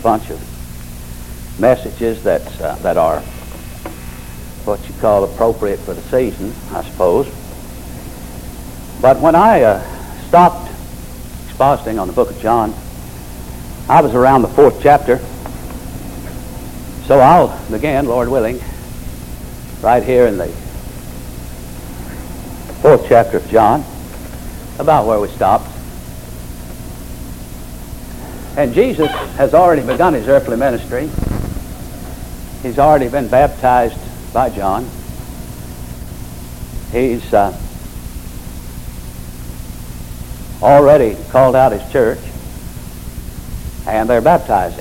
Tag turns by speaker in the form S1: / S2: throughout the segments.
S1: bunch of messages that are what you call appropriate for the season, I suppose. But when I stopped expositing on the book of John, I was around the 4th chapter. So I'll begin, Lord willing, right here in the 4th chapter of John, about where we stopped. And Jesus has already begun his earthly ministry. He's already been baptized by John. He's already called out his church, and they're baptizing.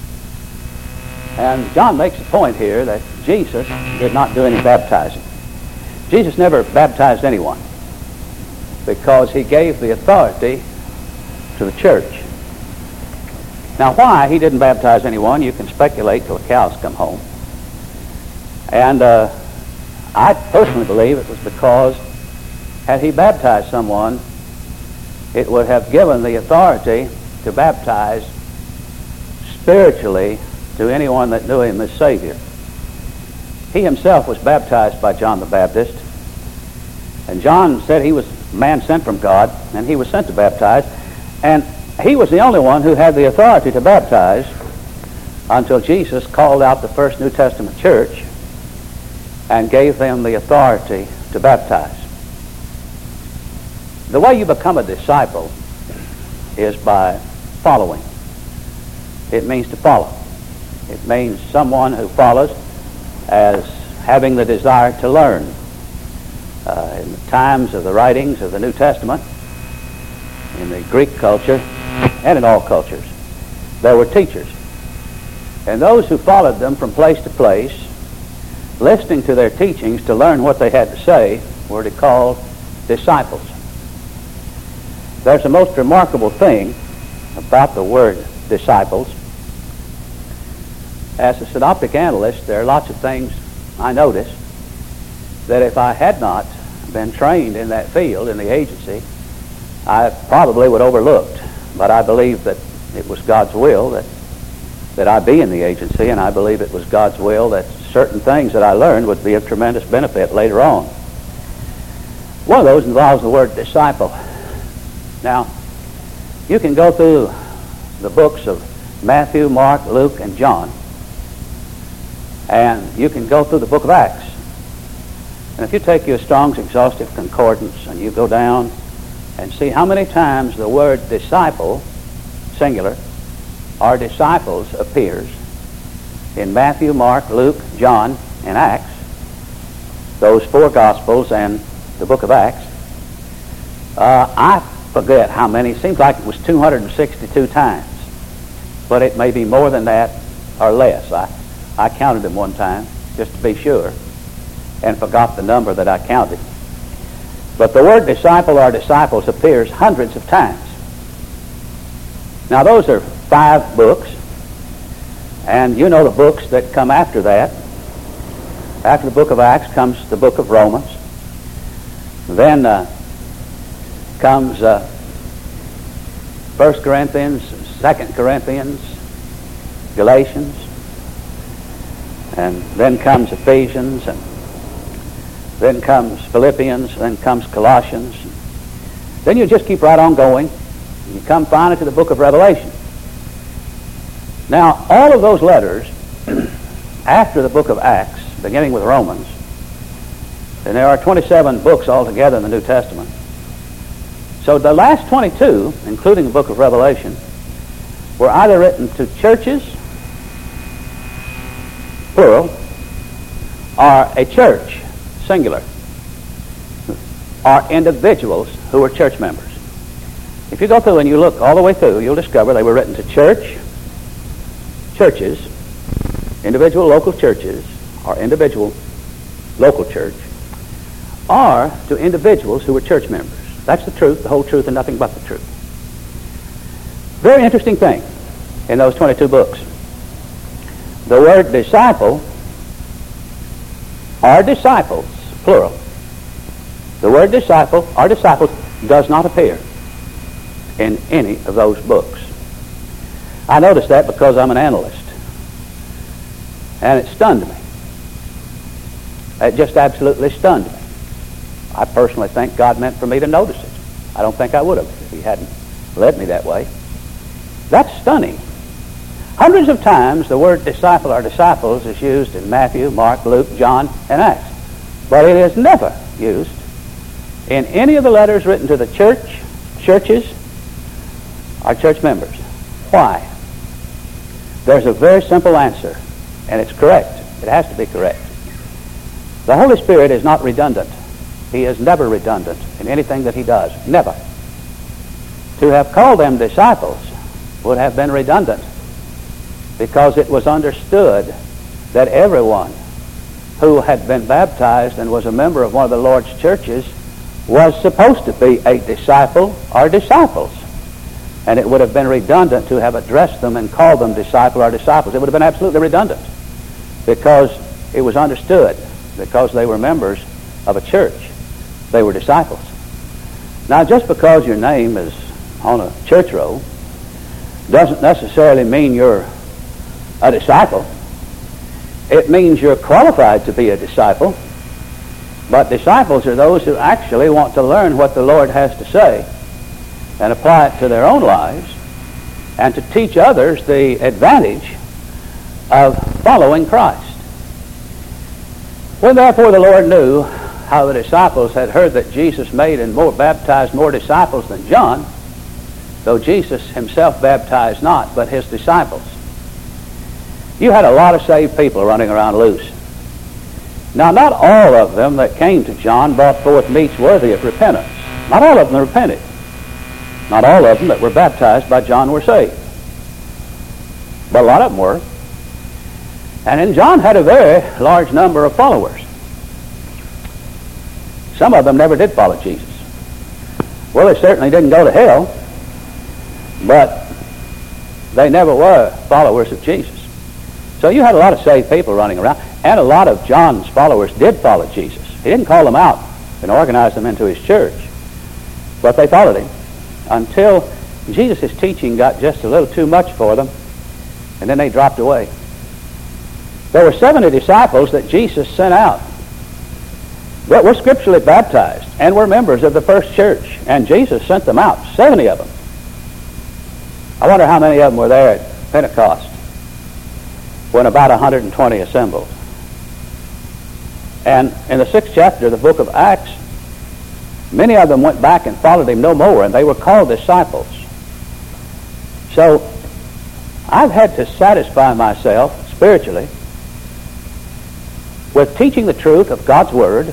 S1: And John makes a point here that Jesus did not do any baptizing. Jesus never baptized anyone because he gave the authority to the church. Now, why he didn't baptize anyone, you can speculate till the cows come home. And I personally believe it was because had he baptized someone, it would have given the authority to baptize spiritually to anyone that knew him as Savior. He himself was baptized by John the Baptist, and John said he was a man sent from God, and he was sent to baptize, and he was the only one who had the authority to baptize until Jesus called out the first New Testament church and gave them the authority to baptize. The way you become a disciple is by following. It means to follow. It means someone who follows as having the desire to learn. In the times of the writings of the New Testament, in the Greek culture, and in all cultures, there were teachers. And those who followed them from place to place, listening to their teachings to learn what they had to say, were to call disciples. There's a most remarkable thing about the word disciples. As a synoptic analyst, there are lots of things I notice that if I had not been trained in that field, in the agency, I probably would have overlooked. But I believe that it was God's will that I be in the agency, and I believe it was God's will that certain things that I learned would be of tremendous benefit later on. One of those involves the word disciple. Now, you can go through the books of Matthew, Mark, Luke, and John, and you can go through the book of Acts. And if you take your Strong's Exhaustive Concordance and you go down and see how many times the word disciple, singular, or disciples appears in Matthew, Mark, Luke, John, and Acts, those 4 Gospels and the book of Acts, I forget how many. It seems like it was 262 times. But it may be more than that or less. I counted them one time just to be sure and forgot the number that I counted. But the word disciple or disciples appears hundreds of times. Now those are 5 books, and you know the books that come after that. After the book of Acts comes the book of Romans. Then comes 1 Corinthians, 2 Corinthians, Galatians, and then comes Ephesians, and then comes Philippians, then comes Colossians. Then you just keep right on going. You come finally to the book of Revelation. Now, all of those letters, after the book of Acts, beginning with Romans, and there are 27 books altogether in the New Testament. So the last 22, including the book of Revelation, were either written to churches, plural, or a church, singular, or individuals who were church members. If you go through and you look all the way through, you'll discover they were written to churches, individual local churches, or individual local church, or to individuals who were church members. That's the truth, the whole truth, and nothing but the truth. Very interesting thing in those 22 books. The word disciple, or disciples, plural, the word disciple or disciples does not appear in any of those books. I noticed that because I'm an analyst. And it stunned me. It just absolutely stunned me. I personally think God meant for me to notice it. I don't think I would have if he hadn't led me that way. That's stunning. Hundreds of times the word disciple or disciples is used in Matthew, Mark, Luke, John, and Acts. But it is never used in any of the letters written to the churches, or church members. Why? There's a very simple answer, and it's correct. It has to be correct. The Holy Spirit is not redundant. He is never redundant in anything that he does. Never. To have called them disciples would have been redundant, because it was understood that everyone who had been baptized and was a member of one of the Lord's churches was supposed to be a disciple or disciples. And it would have been redundant to have addressed them and called them disciple or disciples. It would have been absolutely redundant, because it was understood, because they were members of a church, they were disciples. Now, just because your name is on a church roll doesn't necessarily mean you're a disciple. It means you're qualified to be a disciple. But disciples are those who actually want to learn what the Lord has to say and apply it to their own lives, and to teach others the advantage of following Christ. When therefore the Lord knew how the disciples had heard that Jesus made and baptized more disciples than John, though Jesus himself baptized not, but his disciples. You had a lot of saved people running around loose. Now, not all of them that came to John brought forth meats worthy of repentance. Not all of them repented. Not all of them that were baptized by John were saved. But a lot of them were. And then John had a very large number of followers. Some of them never did follow Jesus. Well, they certainly didn't go to hell, but they never were followers of Jesus. So you had a lot of saved people running around, and a lot of John's followers did follow Jesus. He didn't call them out and organize them into his church, but they followed him until Jesus' teaching got just a little too much for them, and then they dropped away. There were 70 disciples that Jesus sent out that were scripturally baptized and were members of the first church, and Jesus sent them out, 70 of them. I wonder how many of them were there at Pentecost when about 120 assembled. And in the 6th chapter of the book of Acts, many of them went back and followed him no more, and they were called disciples. So I've had to satisfy myself spiritually with teaching the truth of God's Word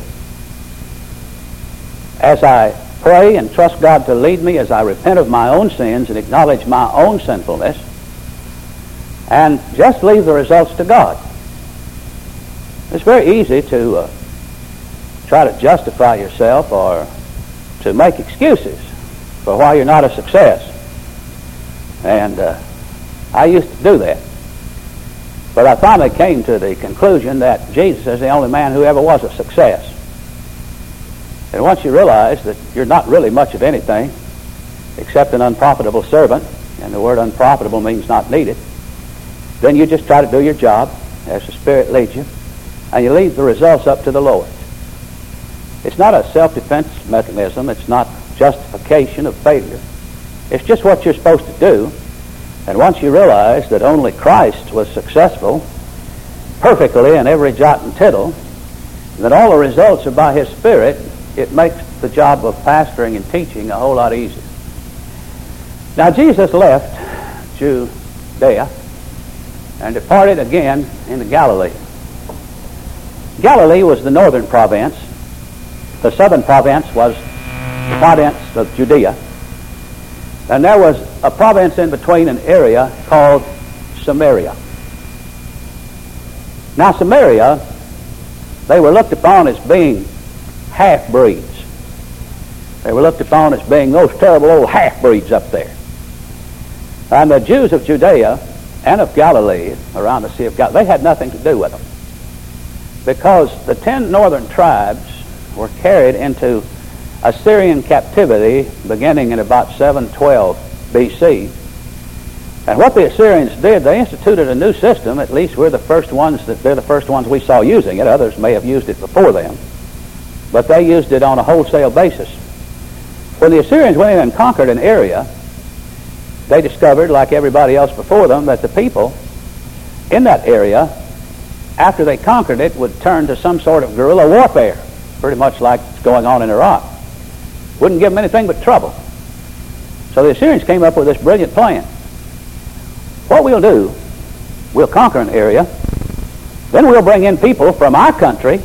S1: as I pray and trust God to lead me, as I repent of my own sins and acknowledge my own sinfulness, and just leave the results to God. It's very easy to try to justify yourself or to make excuses for why you're not a success. And I used to do that. But I finally came to the conclusion that Jesus is the only man who ever was a success. And once you realize that you're not really much of anything except an unprofitable servant, and the word unprofitable means not needed, then you just try to do your job as the Spirit leads you, and you leave the results up to the Lord. It's not a self-defense mechanism. It's not justification of failure. It's just what you're supposed to do. And once you realize that only Christ was successful perfectly in every jot and tittle, that all the results are by His Spirit, it makes the job of pastoring and teaching a whole lot easier. Now, Jesus left Judea and departed again into Galilee. Galilee was the northern province. The southern province was the province of Judea. And there was a province in between, an area called Samaria. Now, Samaria, they were looked upon as being half-breeds. They were looked upon as being those terrible old half-breeds up there. And the Jews of Judea and of Galilee, around the Sea of Galilee, they had nothing to do with them, because the 10 northern tribes were carried into Assyrian captivity beginning in about 712 BC. And what the Assyrians did, they instituted a new system. At least they're the first ones we saw using it. Others may have used it before them. But they used it on a wholesale basis. When the Assyrians went in and conquered an area, they discovered, like everybody else before them, that the people in that area, after they conquered it, would turn to some sort of guerrilla warfare, pretty much like it's going on in Iraq. Wouldn't give them anything but trouble. So the Assyrians came up with this brilliant plan. What we'll do, we'll conquer an area, then we'll bring in people from our country,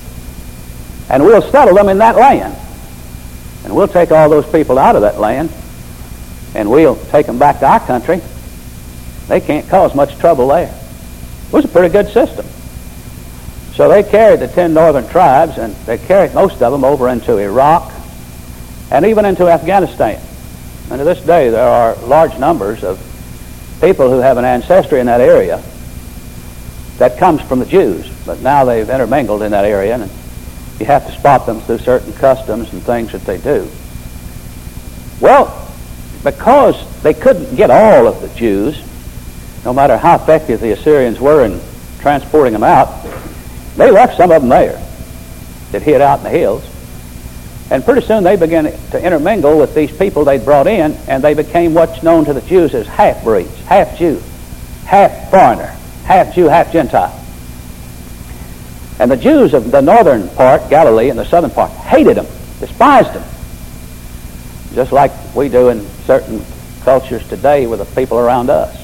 S1: and we'll settle them in that land. And we'll take all those people out of that land, and we'll take them back to our country. They can't cause much trouble there. It was a pretty good system. So they carried the 10 northern tribes, and they carried most of them over into Iraq and even into Afghanistan. And to this day, there are large numbers of people who have an ancestry in that area that comes from the Jews, but now they've intermingled in that area, and you have to spot them through certain customs and things that they do. Well, because they couldn't get all of the Jews, no matter how effective the Assyrians were in transporting them out, they left some of them there that hid out in the hills. And pretty soon they began to intermingle with these people they'd brought in, and they became what's known to the Jews as half-breeds, half-Jew, half-foreigner, half-Jew, half-Gentile. And the Jews of the northern part, Galilee, and the southern part hated them, despised them, just like we do in certain cultures today with the people around us.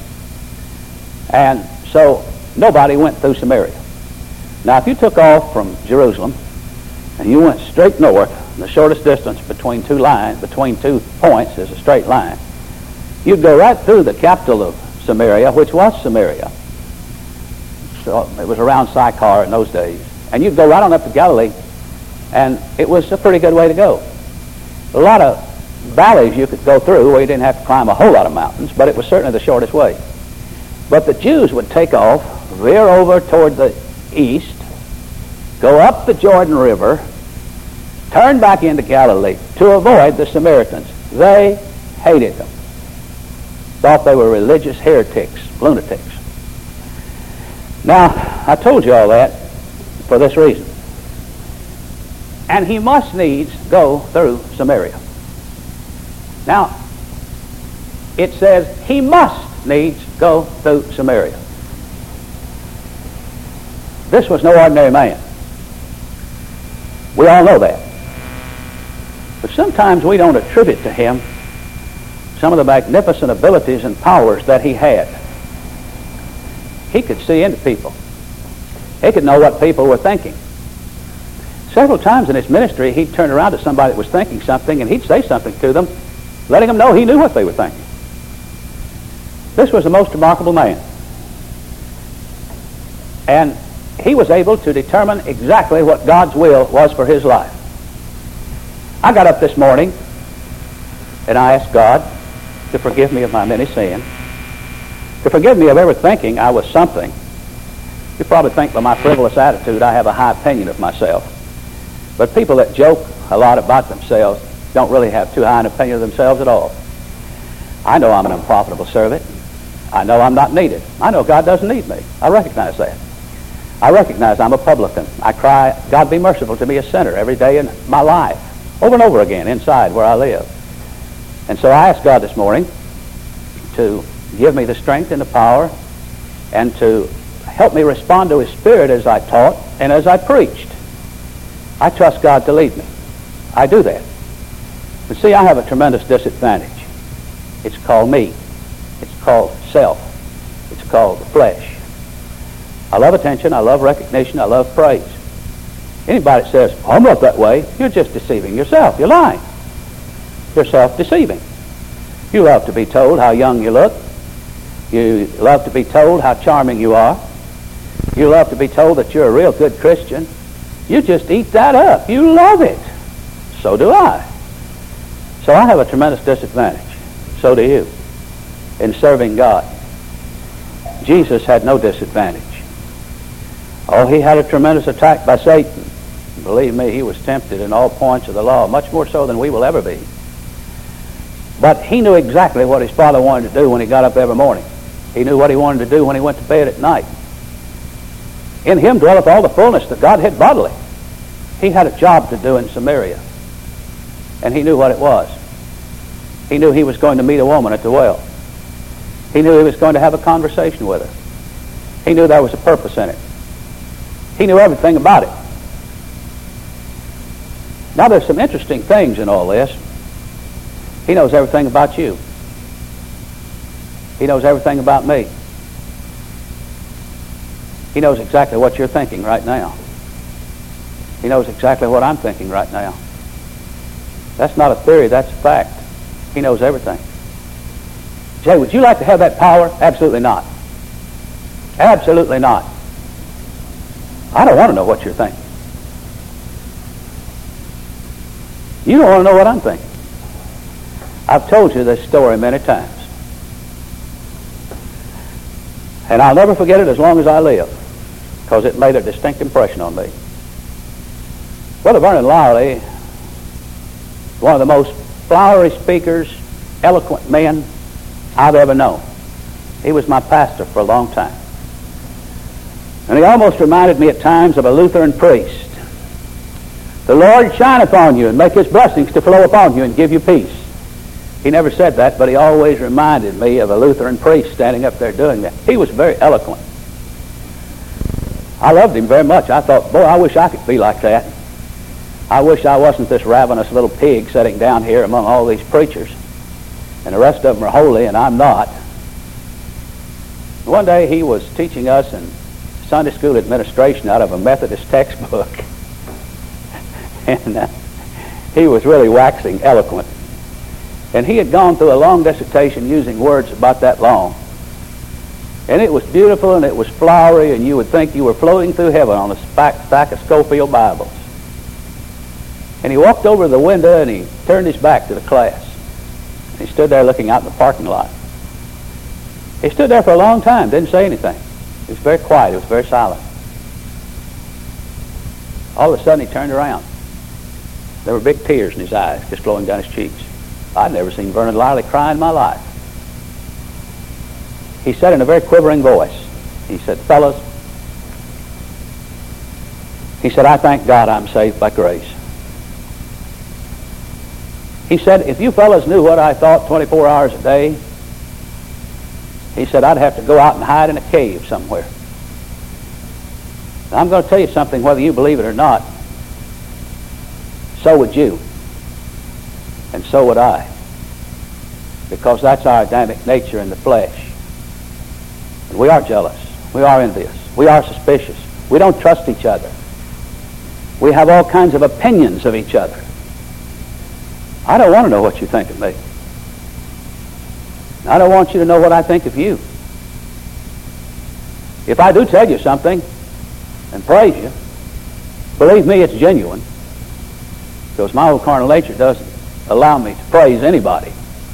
S1: And so nobody went through Samaria. Now, if you took off from Jerusalem and you went straight north, the shortest distance between two points is a straight line, you'd go right through the capital of Samaria, which was Samaria. So it was around Sychar in those days. And you'd go right on up to Galilee, and it was a pretty good way to go. A lot of valleys you could go through where you didn't have to climb a whole lot of mountains, but it was certainly the shortest way. But the Jews would take off, veer over toward the east, go up the Jordan River, turn back into Galilee to avoid the Samaritans. They hated them. Thought they were religious heretics, lunatics. Now, I told you all that for this reason. And he must needs go through Samaria. Now, it says he must needs go through Samaria. This was no ordinary man. We all know that. But sometimes we don't attribute to him some of the magnificent abilities and powers that he had. He could see into people. He could know what people were thinking. Several times in his ministry, he'd turn around to somebody that was thinking something, and he'd say something to them, letting them know he knew what they were thinking. This was the most remarkable man. And he was able to determine exactly what God's will was for his life. I got up this morning and I asked God to forgive me of my many sins, to forgive me of ever thinking I was something. You probably think by my frivolous attitude I have a high opinion of myself. But people that joke a lot about themselves don't really have too high an opinion of themselves at all. I know I'm an unprofitable servant. I know I'm not needed. I know God doesn't need me. I recognize that. I recognize I'm a publican. I cry, God be merciful to me, a sinner, every day in my life, over and over again inside where I live. And so I asked God this morning to give me the strength and the power and to help me respond to His Spirit as I taught and as I preached. I trust God to lead me. I do that. But see, I have a tremendous disadvantage. It's called me. It's called self. It's called the flesh. I love attention. I love recognition. I love praise. Anybody that says, I'm not that way, you're just deceiving yourself. You're lying. You're self-deceiving. You love to be told how young you look. You love to be told how charming you are. You love to be told that you're a real good Christian. You just eat that up. You love it. So do I. So I have a tremendous disadvantage. So do you in serving God. Jesus had no disadvantage. Oh, he had a tremendous attack by Satan. Believe me, he was tempted in all points of the law, much more so than we will ever be. But he knew exactly what his Father wanted to do when he got up every morning. He knew what he wanted to do when he went to bed at night. In him dwelleth all the fullness of Godhead bodily. He had a job to do in Samaria, and he knew what it was. He knew he was going to meet a woman at the well. He knew he was going to have a conversation with her. He knew there was a purpose in it. He knew everything about it. Now there's some interesting things in all this. He knows everything about you. He knows everything about me. He knows exactly what you're thinking right now. He knows exactly what I'm thinking right now. That's not a theory, that's a fact. He knows everything. Jay, would you like to have that power? Absolutely not. Absolutely not. I don't want to know what you're thinking. You don't want to know what I'm thinking. I've told you this story many times. And I'll never forget it as long as I live, because it made a distinct impression on me. Brother Vernon Lowry, one of the most flowery speakers, eloquent men I've ever known. He was my pastor for a long time. And he almost reminded me at times of a Lutheran priest. The Lord shine upon you and make his blessings to flow upon you and give you peace. He never said that, but he always reminded me of a Lutheran priest standing up there doing that. He was very eloquent. I loved him very much. I thought, boy, I wish I could be like that. I wish I wasn't this ravenous little pig sitting down here among all these preachers, and the rest of them are holy and I'm not. One day he was teaching us in Sunday school administration out of a Methodist textbook. And he was really waxing eloquent. And he had gone through a long dissertation using words about that long. And it was beautiful and it was flowery, and you would think you were floating through heaven on a stack of Schofield Bibles. And he walked over to the window and he turned his back to the class. And he stood there looking out in the parking lot. He stood there for a long time, didn't say anything. He was very quiet, he was very silent. All of a sudden he turned around. There were big tears in his eyes, just flowing down his cheeks. I'd never seen Vernon Lowry cry in my life. He said in a very quivering voice, he said, fellas, he said, I thank God I'm saved by grace. He said, if you fellas knew what I thought 24 hours a day, he said, I'd have to go out and hide in a cave somewhere. Now, I'm going to tell you something, whether you believe it or not. So would you. And so would I. Because that's our Adamic nature in the flesh. And we are jealous. We are envious. We are suspicious. We don't trust each other. We have all kinds of opinions of each other. I don't want to know what you think of me. I don't want you to know what I think of you. If I do tell you something and praise you, believe me, it's genuine. Because my old carnal nature doesn't allow me to praise anybody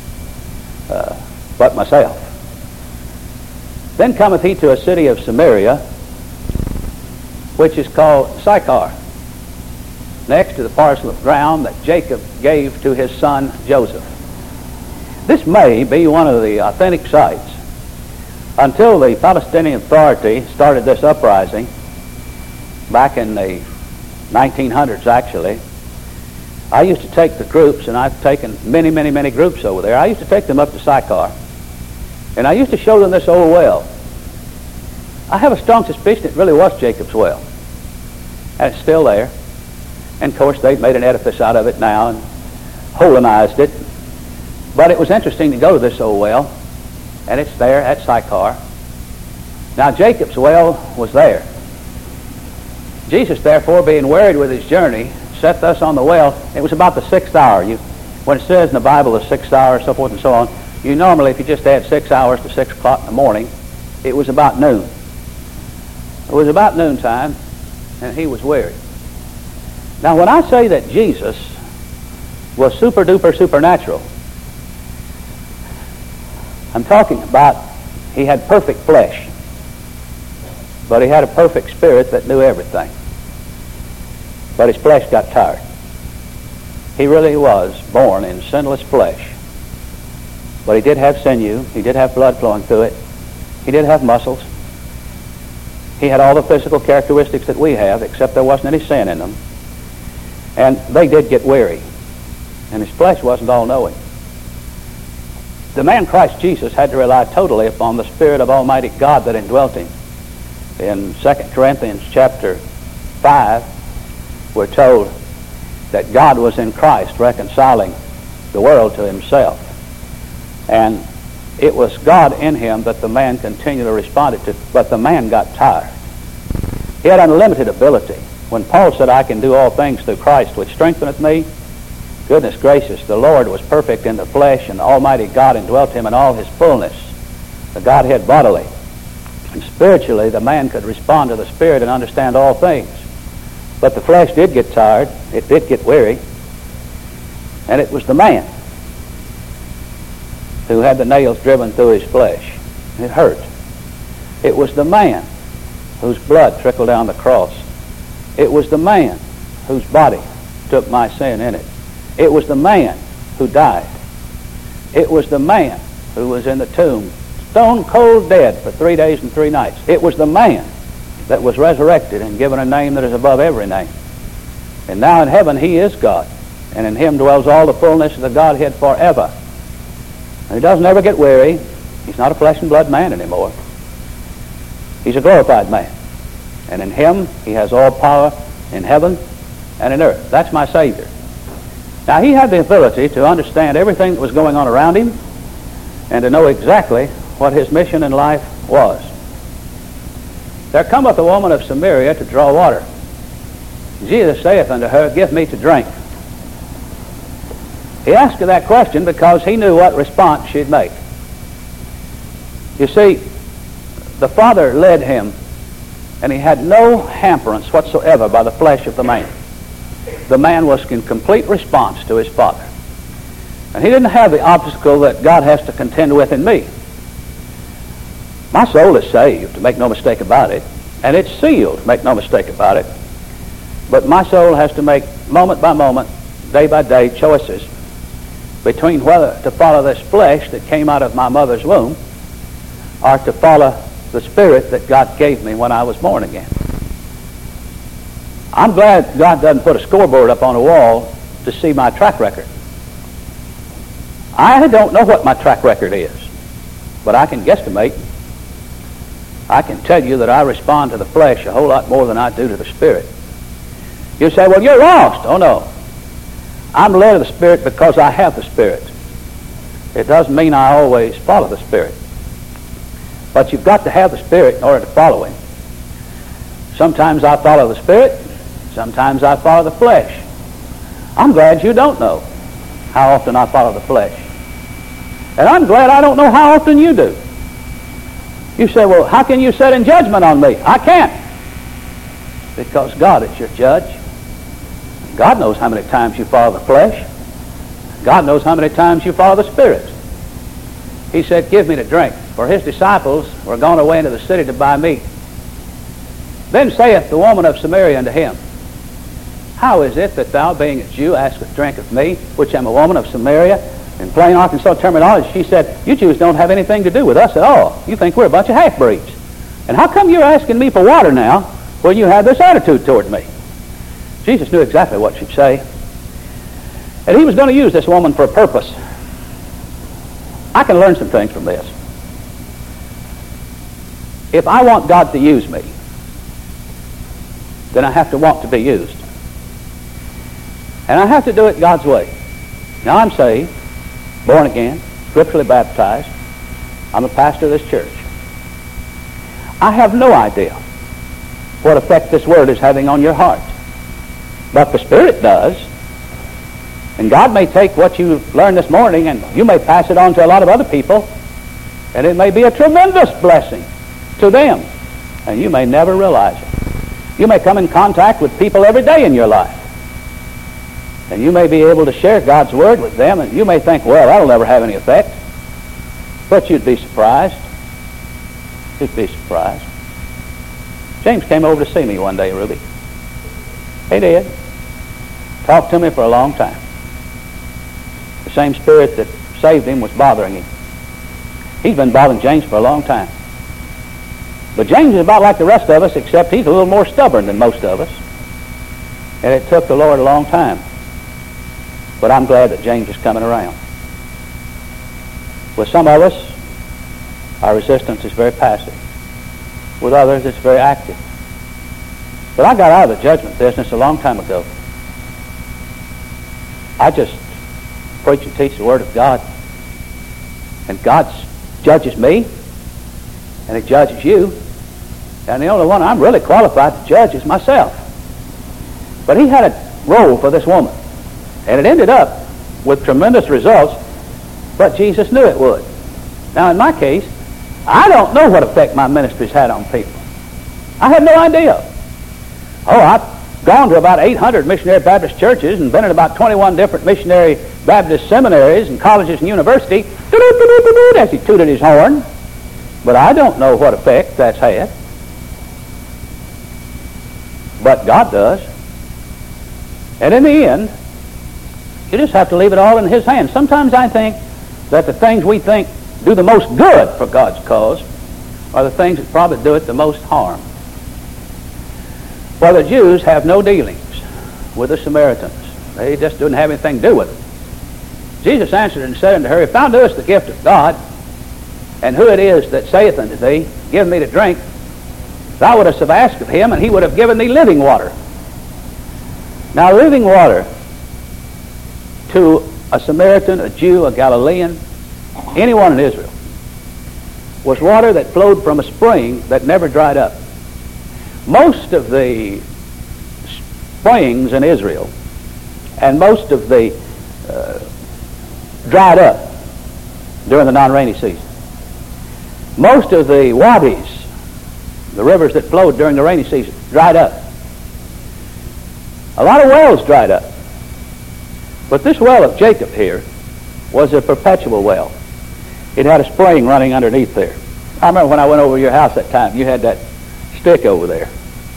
S1: but myself. Then cometh he to a city of Samaria, which is called Sychar, next to the parcel of ground that Jacob gave to his son Joseph. This may be one of the authentic sites. Until the Palestinian Authority started this uprising, back in the 1900s actually, I used to take the groups, and I've taken many, many, many groups over there. I used to take them up to Sychar, and I used to show them this old well. I have a strong suspicion it really was Jacob's well, and it's still there. And of course they've made an edifice out of it now and holinized it. But it was interesting to go to this old well, and it's there at Sychar. Now Jacob's well was there. Jesus, therefore, being wearied with his journey, sat thus on the well. It was about the 6th hour. When it says in the Bible the 6th hour, so forth and so on, you normally, if you just add 6 hours to 6 o'clock in the morning, it was about noon. It was about noontime, and he was weary. Now, when I say that Jesus was super-duper supernatural, I'm talking about he had perfect flesh, but he had a perfect spirit that knew everything. But his flesh got tired. He really was born in sinless flesh. But he did have sinew. He did have blood flowing through it. He did have muscles. He had all the physical characteristics that we have, except there wasn't any sin in them. And they did get weary. And his flesh wasn't all-knowing. The man Christ Jesus had to rely totally upon the Spirit of Almighty God that indwelt him. In 2 Corinthians chapter 5, we're told that God was in Christ reconciling the world to himself. And it was God in him that the man continually responded to, but the man got tired. He had unlimited ability. When Paul said, I can do all things through Christ which strengtheneth me, goodness gracious, the Lord was perfect in the flesh, and Almighty God indwelt him in all his fullness, the Godhead bodily. And spiritually, the man could respond to the Spirit and understand all things. But the flesh did get tired, it did get weary, and it was the man who had the nails driven through his flesh. It hurt. It was the man whose blood trickled down the cross. It was the man whose body took my sin in it. It was the man who died. It was the man who was in the tomb, stone cold dead for 3 days and 3 nights. It was the man that was resurrected and given a name that is above every name. And now in heaven he is God, and in him dwells all the fullness of the Godhead forever. And he doesn't ever get weary. He's not a flesh and blood man anymore. He's a glorified man. And in him he has all power in heaven and in earth. That's my Savior. Now, he had the ability to understand everything that was going on around him and to know exactly what his mission in life was. There cometh a woman of Samaria to draw water. Jesus saith unto her, Give me to drink. He asked her that question because he knew what response she'd make. You see, the Father led him, and he had no hamperance whatsoever by the flesh of the man. The man was in complete response to his Father. And he didn't have the obstacle that God has to contend with in me. My soul is saved, make no mistake about it, and it's sealed, make no mistake about it. But my soul has to make moment by moment, day by day choices between whether to follow this flesh that came out of my mother's womb or to follow the Spirit that God gave me when I was born again. I'm glad God doesn't put a scoreboard up on a wall to see my track record. I don't know what my track record is, but I can guesstimate. I can tell you that I respond to the flesh a whole lot more than I do to the Spirit. You say, well, you're lost. Oh, no. I'm led of the Spirit because I have the Spirit. It doesn't mean I always follow the Spirit. But you've got to have the Spirit in order to follow him. Sometimes I follow the Spirit. Sometimes I follow the flesh. I'm glad you don't know how often I follow the flesh. And I'm glad I don't know how often you do. You say, well, how can you set in judgment on me? I can't. Because God is your judge. God knows how many times you follow the flesh. God knows how many times you follow the Spirit. He said, Give me to drink. For his disciples were gone away into the city to buy meat. Then saith the woman of Samaria unto him, How is it that thou, being a Jew, askest drink of me, which am a woman of Samaria? In plain Arkansas terminology, she said, You Jews don't have anything to do with us at all. You think we're a bunch of half-breeds. And how come you're asking me for water now when you have this attitude toward me? Jesus knew exactly what she'd say. And he was going to use this woman for a purpose. I can learn some things from this. If I want God to use me, then I have to want to be used. And I have to do it God's way. Now, I'm saved, born again, scripturally baptized. I'm a pastor of this church. I have no idea what effect this word is having on your heart. But the Spirit does. And God may take what you learned this morning and you may pass it on to a lot of other people. And it may be a tremendous blessing to them. And you may never realize it. You may come in contact with people every day in your life. And you may be able to share God's Word with them, and you may think, well, that'll never have any effect. But you'd be surprised. You'd be surprised. James came over to see me one day, Ruby. He did. Talked to me for a long time. The same Spirit that saved him was bothering him. He's been bothering James for a long time. But James is about like the rest of us, except he's a little more stubborn than most of us. And it took the Lord a long time. But I'm glad that James is coming around. With some of us, our resistance is very passive. With others, it's very active. But I got out of the judgment business a long time ago. I just preach and teach the Word of God. And God judges me, and He judges you. And the only one I'm really qualified to judge is myself. But He had a role for this woman. And it ended up with tremendous results, but Jesus knew it would. Now, in my case, I don't know what effect my ministry's had on people. I have no idea. Oh, I've gone to about 800 missionary Baptist churches and been in about 21 different missionary Baptist seminaries and colleges and universities, as he tooted his horn. But I don't know what effect that's had. But God does. And in the end, you just have to leave it all in His hands. Sometimes I think that the things we think do the most good for God's cause are the things that probably do it the most harm. Well, the Jews have no dealings with the Samaritans. They just didn't have anything to do with it. Jesus answered and said unto her, If thou doest the gift of God, and who it is that saith unto thee, Give me to drink, thou wouldst have asked of Him, and He would have given thee living water. Now, living water to a Samaritan, a Jew, a Galilean, anyone in Israel, was water that flowed from a spring that never dried up. Most of the springs in Israel and most of the dried up during the non-rainy season. Most of the wadis, the rivers that flowed during the rainy season, dried up. A lot of wells dried up. But this well of Jacob here was a perpetual well. It had a spring running underneath there. I remember when I went over to your house that time, you had that stick over there.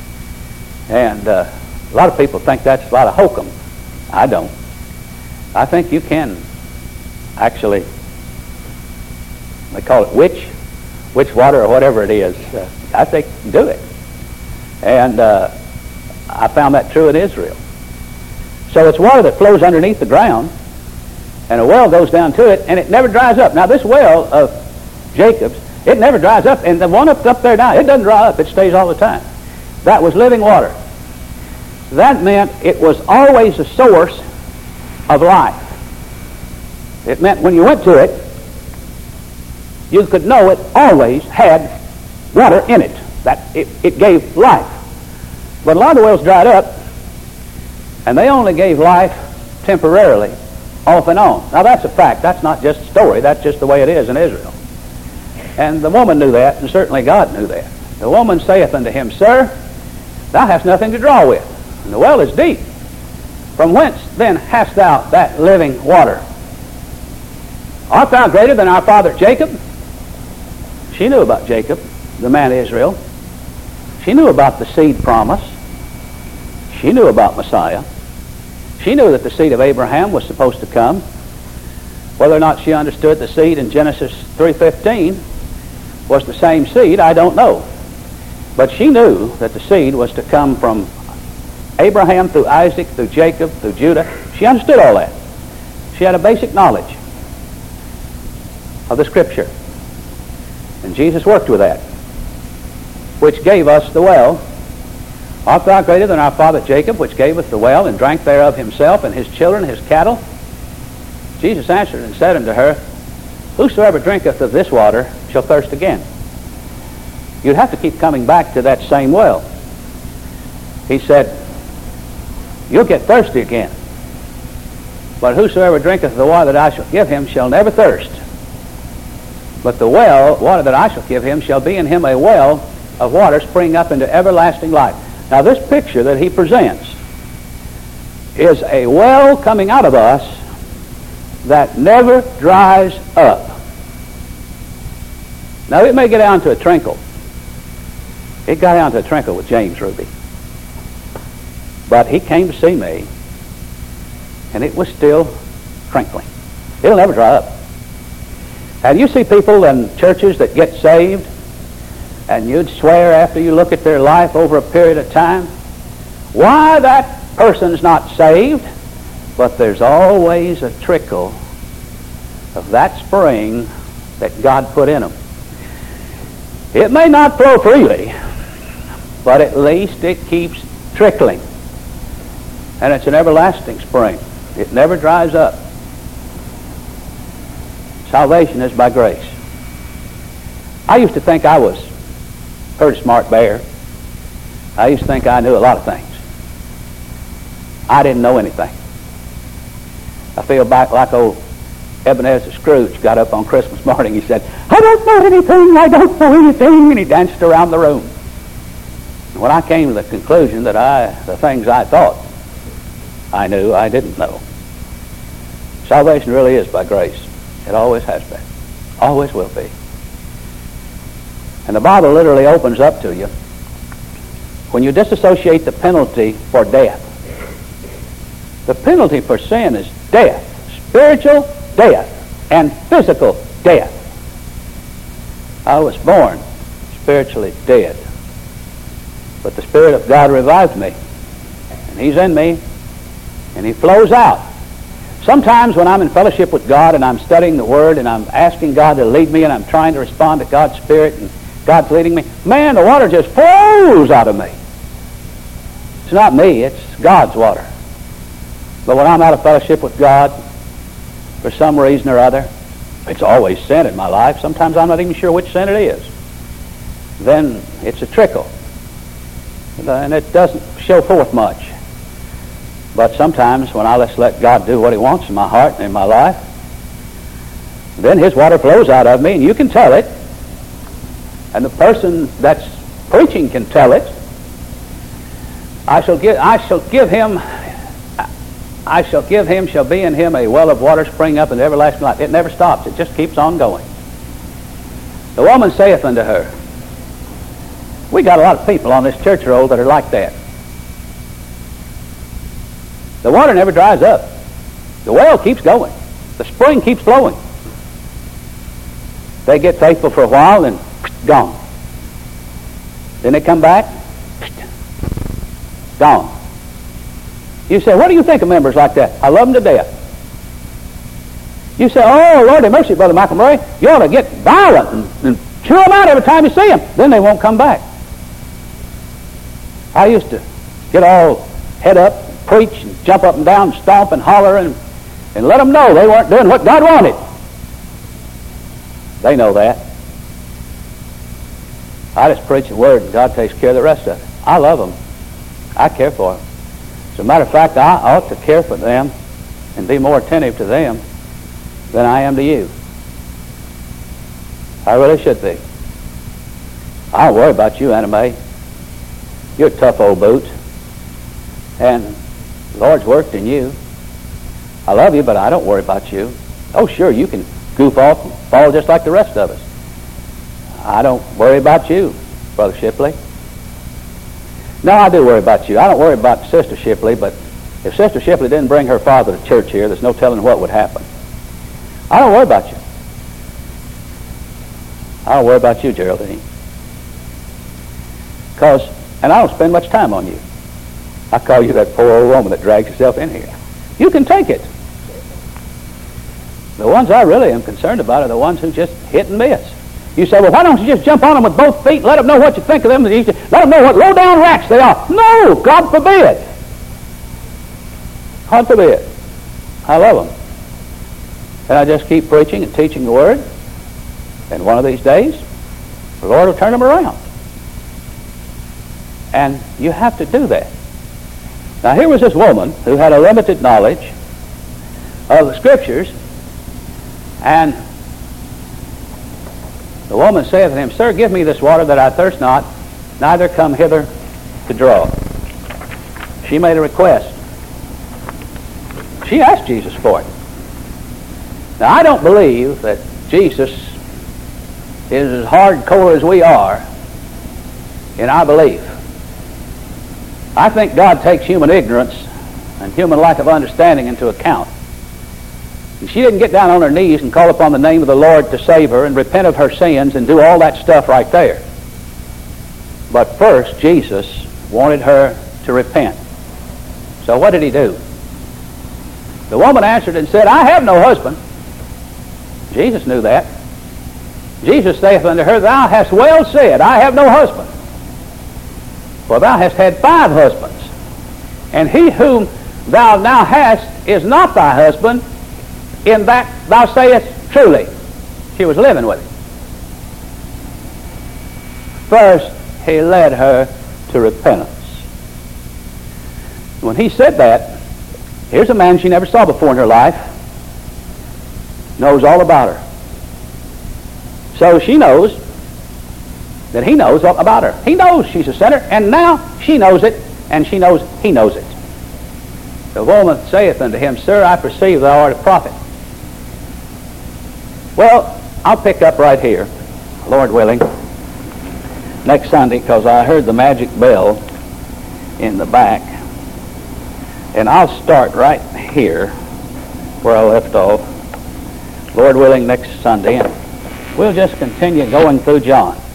S1: And a lot of people think that's a lot of hokum. I don't. I think you can actually, they call it witch water or whatever it is. I think you can do it. And I found that true in Israel. So it's water that flows underneath the ground, and a well goes down to it, and it never dries up. Now, this well of Jacob's, it never dries up, and the one up there now, it doesn't dry up. It stays all the time. That was living water. That meant it was always a source of life. It meant when you went to it, you could know it always had water in it. That it gave life. But a lot of the wells dried up, and they only gave life temporarily, off and on. Now that's a fact. That's not just a story. That's just the way it is in Israel. And the woman knew that, and certainly God knew that. The woman saith unto him, Sir, thou hast nothing to draw with, and the well is deep. From whence then hast thou that living water? Art thou greater than our father Jacob? She knew about Jacob, the man of Israel. She knew about the seed promise. She knew about Messiah. She knew that the seed of Abraham was supposed to come. Whether or not she understood the seed in Genesis 3:15 was the same seed, I don't know. But she knew that the seed was to come from Abraham through Isaac, through Jacob, through Judah. She understood all that. She had a basic knowledge of the Scripture. And Jesus worked with that, which gave us the well. Art thou greater than our father Jacob, which gave us the well, and drank thereof himself, and his children, his cattle? Jesus answered and said unto her, Whosoever drinketh of this water shall thirst again. You'd have to keep coming back to that same well. He said, You'll get thirsty again. But whosoever drinketh of the water that I shall give him shall never thirst. But the water that I shall give him shall be in him a well of water springing up into everlasting life. Now this picture that he presents is a well coming out of us that never dries up. Now it may get down to a trinkle. It got down to a trinkle with James Ruby. But he came to see me, and it was still trinkling. It'll never dry up. And you see people in churches that get saved, and you'd swear after you look at their life over a period of time, why that person's not saved, but there's always a trickle of that spring that God put in them. It may not flow freely, but at least it keeps trickling. And it's an everlasting spring. It never dries up. Salvation is by grace. I used to think I was a pretty smart bear. I used to think I knew a lot of things. I didn't know anything. I feel back like old Ebenezer Scrooge got up on Christmas morning. He said, I don't know anything, I don't know anything, and he danced around the room. And when I came to the conclusion that the things I thought I knew, I didn't know. Salvation really is by grace. It always has been. Always will be. And the Bible literally opens up to you when you disassociate the penalty for death. The penalty for sin is death, spiritual death, and physical death. I was born spiritually dead, but the Spirit of God revived me, and He's in me, and He flows out. Sometimes when I'm in fellowship with God and I'm studying the Word and I'm asking God to lead me and I'm trying to respond to God's Spirit and God's leading me, man, the water just flows out of me. It's not me, it's God's water. But when I'm out of fellowship with God, for some reason or other, it's always sin in my life. Sometimes I'm not even sure which sin it is. Then it's a trickle. And it doesn't show forth much. But sometimes when I just let God do what He wants in my heart and in my life, then His water flows out of me, and you can tell it. And the person that's preaching can tell it. shall be in him a well of water spring up in everlasting life. It never stops. It just keeps on going. The woman saith unto her, we got a lot of people on this church roll that are like that. The water never dries up. The well keeps going. The spring keeps flowing. They get faithful for a while and gone. Then they come back, gone. You say, what do you think of members like that? I love them to death. You say, oh, Lord have mercy, Brother Michael Murray. You ought to get violent and chew them out every time you see them. Then they won't come back. I used to get all head up, preach, and jump up and down, stomp and holler, and let them know they weren't doing what God wanted. They know that. I just preach the Word, and God takes care of the rest of it. I love them. I care for them. As a matter of fact, I ought to care for them and be more attentive to them than I am to you. I really should be. I don't worry about you, Anna Mae. You're a tough old boot. And the Lord's worked in you. I love you, but I don't worry about you. Oh, sure, you can goof off and fall just like the rest of us. I don't worry about you, Brother Shipley. No, I do worry about you. I don't worry about Sister Shipley, but if Sister Shipley didn't bring her father to church here, there's no telling what would happen. I don't worry about you. I don't worry about you, Geraldine. And I don't spend much time on you. I call you that poor old woman that drags herself in here. You can take it. The ones I really am concerned about are the ones who just hit and miss. You say, well, why don't you just jump on them with both feet and let them know what you think of them? Let them know what low-down rats they are. No, God forbid. God forbid. I love them. And I just keep preaching and teaching the Word. And one of these days, the Lord will turn them around. And you have to do that. Now, here was this woman who had a limited knowledge of the Scriptures, and the woman saith to him, Sir, give me this water that I thirst not, neither come hither to draw. She made a request. She asked Jesus for it. Now, I don't believe that Jesus is as hardcore as we are in our belief. I think God takes human ignorance and human lack of understanding into account. And she didn't get down on her knees and call upon the name of the Lord to save her and repent of her sins and do all that stuff right there. But first, Jesus wanted her to repent. So what did he do? The woman answered and said, I have no husband. Jesus knew that. Jesus saith unto her, Thou hast well said, I have no husband. For thou hast had 5 husbands, and he whom thou now hast is not thy husband, in that thou sayest truly. She was living with him. First, he led her to repentance. When he said that, here's a man she never saw before in her life, knows all about her. So she knows that he knows all about her. He knows she's a sinner, and now she knows it, and she knows he knows it. The woman saith unto him, Sir, I perceive thou art a prophet. Well, I'll pick up right here, Lord willing, next Sunday, because I heard the magic bell in the back. And I'll start right here where I left off, Lord willing, next Sunday. And we'll just continue going through John.